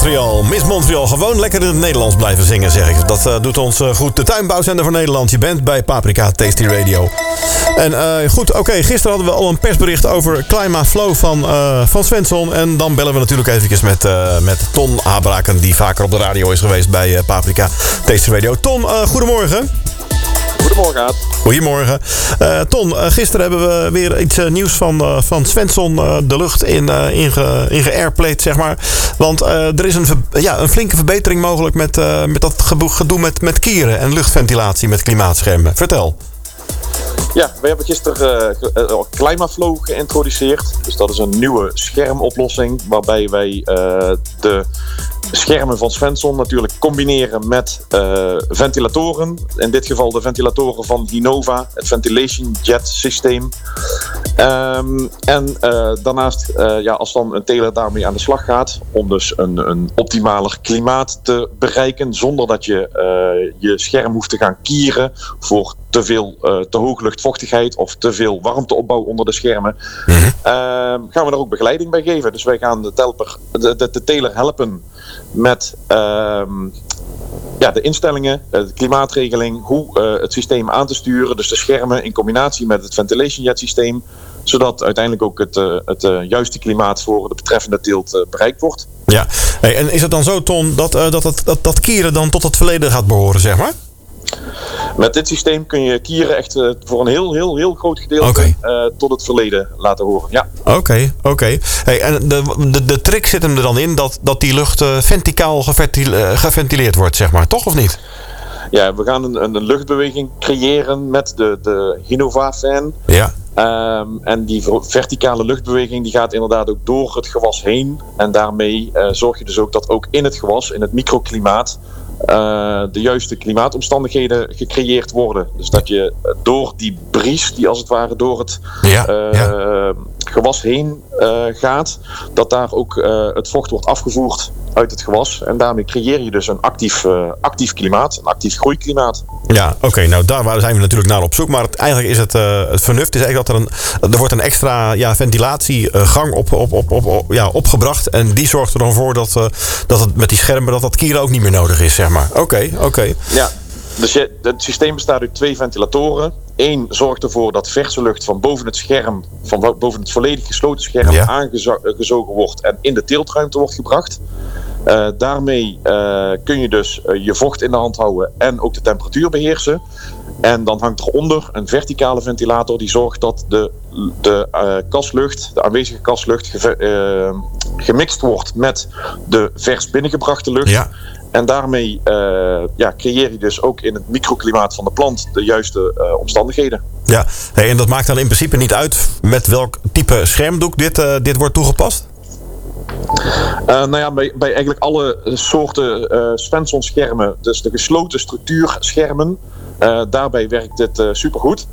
Montreal. Miss Montreal, gewoon lekker in het Nederlands blijven zingen, zeg ik. Dat doet ons goed. De tuinbouwzender van Nederland. Je bent bij Paprika Tasty Radio. En goed, oké, gisteren hadden we al een persbericht over Climaflow van Svensson. En dan bellen we natuurlijk eventjes met Ton Habraken, die vaker op de radio is geweest bij Paprika Tasty Radio. Ton, goedemorgen. Goedemorgen, Aad. Goedemorgen. Ton, gisteren hebben we weer iets nieuws van Svensson de lucht in geairplayed, zeg maar. Want er is een flinke verbetering mogelijk met dat gedoe met kieren en luchtventilatie met klimaatschermen. Vertel. Ja, wij hebben gisteren Climaflow geïntroduceerd. Dus dat is een nieuwe schermoplossing waarbij wij de schermen van Svensson natuurlijk combineren met ventilatoren. In dit geval de ventilatoren van Hinova, het Ventilation Jet systeem. Daarnaast, als dan een teler daarmee aan de slag gaat, om dus een optimaler klimaat te bereiken, zonder dat je je scherm hoeft te gaan kieren voor te hoge luchtvochtigheid of te veel warmteopbouw onder de schermen, gaan we er ook begeleiding bij geven. Dus wij gaan de teler helpen met de instellingen, de klimaatregeling, hoe het systeem aan te sturen. Dus de schermen in combinatie met het Ventilation Jet systeem, zodat uiteindelijk ook het juiste klimaat voor de betreffende teelt bereikt wordt. Ja, hey, en is het dan zo, Ton, dat kieren dan tot het verleden gaat behoren, zeg maar? Met dit systeem kun je kieren echt voor een heel groot gedeelte tot het verleden laten horen. Ja. Oké. Hey, en de trick zit hem er dan in dat die lucht verticaal geventileerd wordt, zeg maar, toch of niet? Ja, we gaan een luchtbeweging creëren met de Hinova-fan. Ja. En die verticale luchtbeweging die gaat inderdaad ook door het gewas heen. En daarmee zorg je dus ook dat ook in het gewas, in het microklimaat, de juiste klimaatomstandigheden gecreëerd worden. Dus dat je door die bries die als het ware door het gewas heen gaat, dat daar ook het vocht wordt afgevoerd uit het gewas. En daarmee creëer je dus een actief klimaat, een actief groeiklimaat. Ja, oké, nou daar zijn we natuurlijk naar op zoek. Maar eigenlijk is het vernuft is eigenlijk dat er wordt een extra ventilatiegang opgebracht. En die zorgt er dan voor dat het met die schermen dat kieren ook niet meer nodig is, zeg maar. Oké. Ja, dus het systeem bestaat uit 2 ventilatoren. Eén zorgt ervoor dat verse lucht van boven het scherm, van boven het volledig gesloten scherm, aangezogen wordt en in de teeltruimte wordt gebracht. Daarmee kun je dus je vocht in de hand houden en ook de temperatuur beheersen. En dan hangt eronder een verticale ventilator die zorgt dat de aanwezige kaslucht gemixt wordt met de vers binnengebrachte lucht. Ja. En daarmee creëer je dus ook in het microklimaat van de plant de juiste omstandigheden. Ja, hey, en dat maakt dan in principe niet uit met welk type schermdoek dit wordt toegepast? Bij eigenlijk alle soorten Svensson schermen, dus de gesloten structuurschermen, daarbij werkt dit supergoed.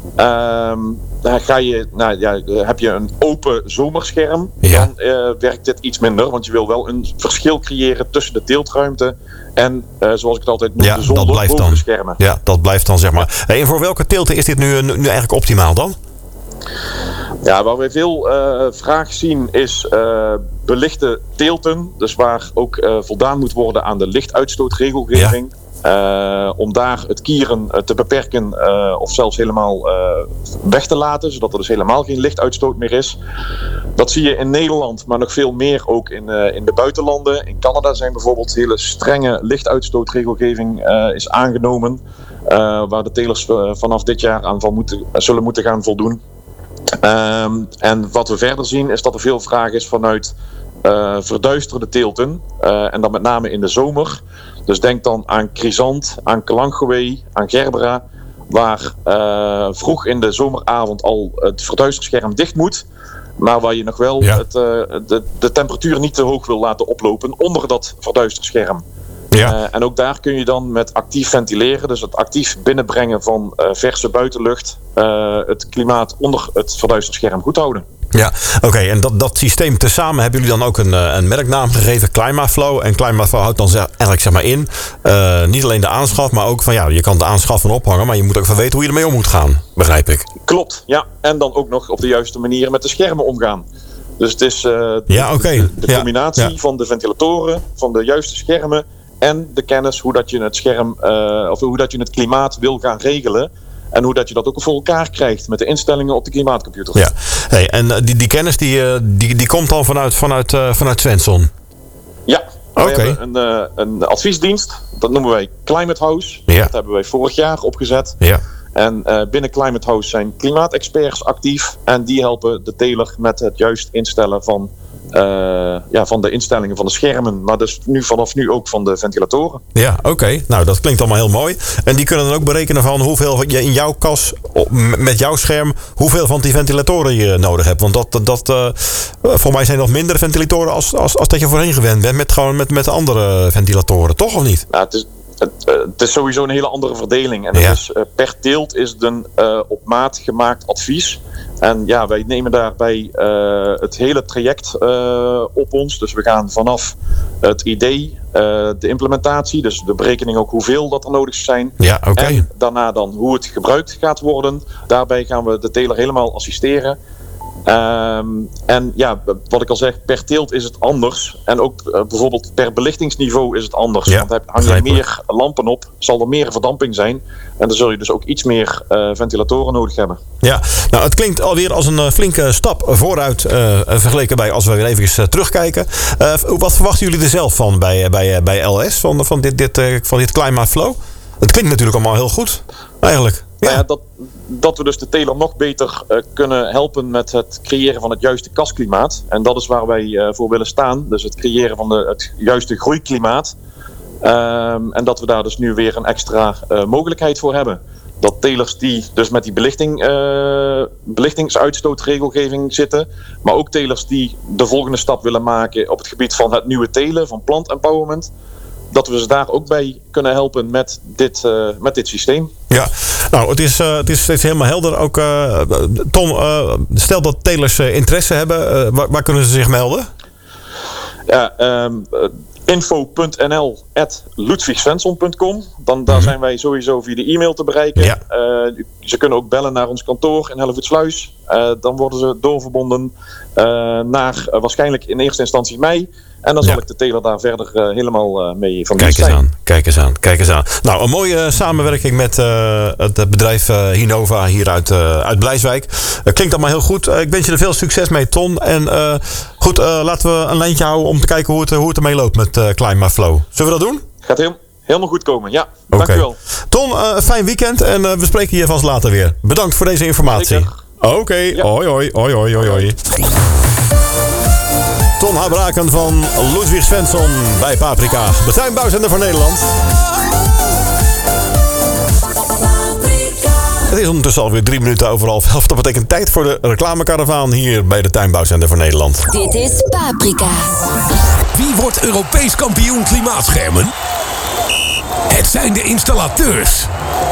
Heb je een open zomerscherm, dan werkt dit iets minder. Want je wil wel een verschil creëren tussen de teeltruimte en, zoals ik het altijd noem, de zon boven de schermen. Ja, dat blijft dan, zeg maar. Hey, en voor welke teelten is dit nu eigenlijk optimaal dan? Ja, waar wij veel vraag zien is belichte teelten. Dus waar ook voldaan moet worden aan de lichtuitstootregelgeving. Ja. Om daar het kieren te beperken of zelfs helemaal weg te laten, zodat er dus helemaal geen lichtuitstoot meer is. Dat zie je in Nederland, maar nog veel meer ook in de buitenlanden. In Canada zijn bijvoorbeeld hele strenge lichtuitstootregelgeving is aangenomen, waar de telers vanaf dit jaar aan zullen moeten gaan voldoen. En wat we verder zien is dat er veel vraag is vanuit verduisterde teelten, en dan met name in de zomer. Dus denk dan aan Chrysant, aan Kalanchoe, aan Gerbera, waar vroeg in de zomeravond al het verduisterscherm dicht moet, maar waar je nog wel de temperatuur niet te hoog wil laten oplopen onder dat verduisterscherm. Ja. En ook daar kun je dan met actief ventileren, dus het actief binnenbrengen van verse buitenlucht, het klimaat onder het verduisterscherm goed houden. Ja, oké. En dat systeem tezamen hebben jullie dan ook een merknaam gegeven, Climaflow. En Climaflow houdt dan eigenlijk in, niet alleen de aanschaf, maar ook van je kan de aanschaf van ophangen, maar je moet ook van weten hoe je ermee om moet gaan, begrijp ik. Klopt, ja. En dan ook nog op de juiste manier met de schermen omgaan. Dus het is de combinatie van de ventilatoren, van de juiste schermen en de kennis hoe dat je het scherm of hoe dat je het klimaat wil gaan regelen. En hoe dat je dat ook voor elkaar krijgt met de instellingen op de klimaatcomputer. Ja, hey, en die kennis die komt dan vanuit Svensson? Ja, we hebben een adviesdienst. Dat noemen wij Climate House. Ja. Dat hebben wij vorig jaar opgezet. Ja. En binnen Climate House zijn klimaatexperts actief. En die helpen de teler met het juist instellen van de instellingen van de schermen. Maar dus vanaf nu ook van de ventilatoren. Ja, oké. Nou, dat klinkt allemaal heel mooi. En die kunnen dan ook berekenen van hoeveel je in jouw kas, met jouw scherm, hoeveel van die ventilatoren je nodig hebt. Want voor mij zijn nog minder ventilatoren als dat je voorheen gewend bent met andere ventilatoren. Toch of niet? Nou, het is sowieso een hele andere verdeling. En dus, per teelt is het een op maat gemaakt advies. En ja, wij nemen daarbij het hele traject op ons. Dus we gaan vanaf het idee, de implementatie, dus de berekening ook hoeveel dat er nodig zijn. Ja, oké. En daarna dan hoe het gebruikt gaat worden. Daarbij gaan we de teler helemaal assisteren. En ja, wat ik al zeg, per teelt is het anders. En ook bijvoorbeeld per belichtingsniveau is het anders. Ja, want hang je meer lampen op, zal er meer verdamping zijn. En dan zul je dus ook iets meer ventilatoren nodig hebben. Ja, nou het klinkt alweer als een flinke stap vooruit vergeleken bij als we weer even terugkijken. Wat verwachten jullie er zelf van bij LS, van dit Climate Flow? Het klinkt natuurlijk allemaal heel goed, eigenlijk. Ja. Dat we dus de teler nog beter kunnen helpen met het creëren van het juiste kasklimaat. En dat is waar wij voor willen staan. Dus het creëren van het juiste groeiklimaat. En dat we daar dus nu weer een extra mogelijkheid voor hebben. Dat telers die dus met die belichtingsuitstootregelgeving zitten. Maar ook telers die de volgende stap willen maken op het gebied van het nieuwe telen, van plant empowerment. Dat we ze daar ook bij kunnen helpen met dit systeem. Ja, nou, het is steeds helemaal helder. Ook, Ton, stel dat telers interesse hebben, waar kunnen ze zich melden? Ja, info.nl@ludwigsvensson.com. Daar zijn wij sowieso via de e-mail te bereiken. Ja. Ze kunnen ook bellen naar ons kantoor in Hellevoetsluis. Dan worden ze doorverbonden naar waarschijnlijk in eerste instantie mij. En dan zal ik de teler daar verder helemaal mee van dienst zijn. Kijk eens aan. Nou, een mooie samenwerking met het bedrijf Hinova hier uit Blijswijk. Klinkt allemaal heel goed. Ik wens je er veel succes mee, Ton. En goed, laten we een lijntje houden om te kijken hoe het ermee loopt met Climate Flow. Zullen we dat doen? Gaat helemaal goed komen, ja. Dankjewel. Ton, fijn weekend en we spreken je vast later weer. Bedankt voor deze informatie. Oké. Ja. Hoi. Ton Habraken van Ludwig Svensson bij Paprika. De tuinbouwzender voor Nederland. Het is ondertussen alweer 3 minuten over 11. Dat betekent tijd voor de reclamekaravaan hier bij de tuinbouwzender voor Nederland. Dit is Paprika. Wie wordt Europees kampioen klimaatschermen? Het zijn de installateurs.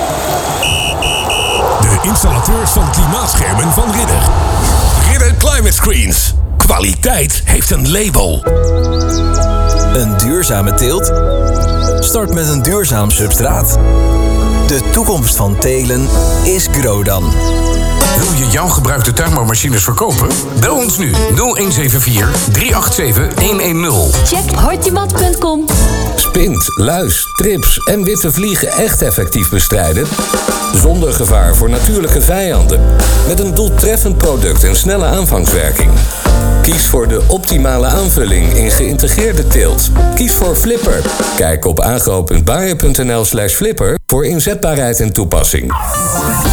De installateurs van klimaatschermen van Ridder. Ridder Climate Screens. Kwaliteit heeft een label. Een duurzame teelt? Start met een duurzaam substraat. De toekomst van telen is Grodan. Wil je jouw gebruikte tuinbouwmachines verkopen? Bel ons nu 0174 387 110. Check hortimat.com. Spint, luis, trips en witte vliegen echt effectief bestrijden? Zonder gevaar voor natuurlijke vijanden. Met een doeltreffend product en snelle aanvangswerking. Kies voor de optimale aanvulling in geïntegreerde teelt. Kies voor Flipper. Kijk op agro.bayer.nl/flipper voor inzetbaarheid en toepassing.